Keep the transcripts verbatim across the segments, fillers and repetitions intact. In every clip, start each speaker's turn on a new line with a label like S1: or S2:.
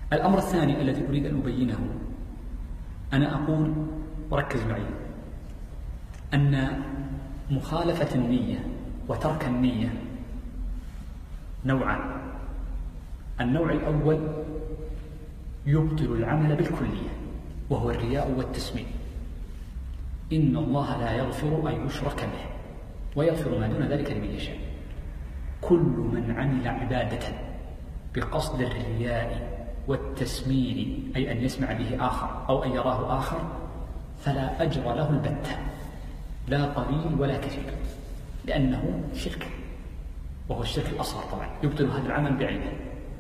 S1: الأمر الثاني الذي أريد أن أبينه، أنا أقول وركز معي أن مخالفة النية وترك النية نوعان. النوع الأول يبطل العمل بالكلية وهو الرياء والتسمية. إن الله لا يغفر أن يشرك به ويغفر ما دون ذلك لمن يشاء. كل من عمل عبادة بقصد الرياء والتسمير، أي أن يسمع به آخر أو أن يراه آخر، فلا أجر له البتة، لا قليل ولا كثير، لأنه شرك، وهو الشرك الأصغر طبعا يبطل هذا العمل بعينه.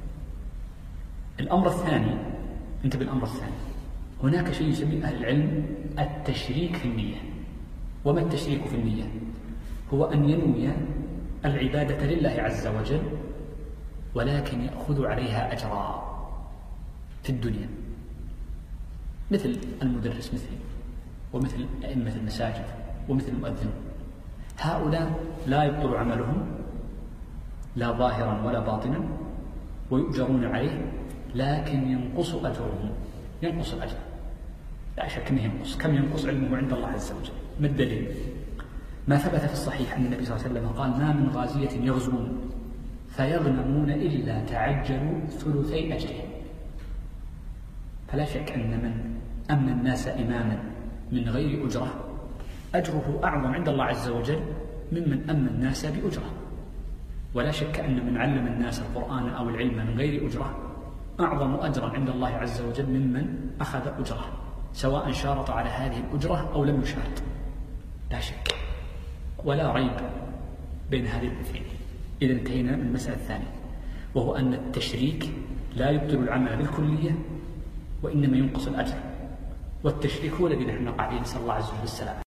S1: الأمر الثاني، انتبه الأمر الثاني، هناك شيء يسميه أهل العلم التشريك في النية. وما التشريك في النية؟ هو أن ينوي العبادة لله عز وجل ولكن يأخذ عليها أجرا في الدنيا، مثل المدرس مثلي ومثل أئمة المساجد ومثل المؤذن. هؤلاء لا يبطل عملهم لا ظاهرا ولا باطنا ويؤجرون عليه، لكن ينقص أجرهم، ينقص الأجر، لا شك أنه ينقص. كم ينقص علمه عند الله عز وجل؟ ما الدليل؟ ما ثبت في الصحيح أن النبي صلى الله عليه وسلم قال: ما من غازية يغزون فيغنمون إلا تعجلوا ثلثي أجرهم. فلا شك أن من أمن الناس إماما من غير أجرة أجره أعظم عند الله عز وجل ممن أمن الناس بأجرة. ولا شك أن من علم الناس القرآن أو العلم من غير أجرة أعظم أجرا عند الله عز وجل ممن أخذ أجرة، سواء شارط على هذه الأجرة أو لم يشارط، لا شك ولا ريب بين هذه الاثنين. إذا انتهينا من المسألة الثانية، وهو أن التشريك لا يبطل العمل بالكلية وإنما ينقص الأجر، والتشريك هو الذي نحن نقع فيه، نسأل الله عز وجل السلامة.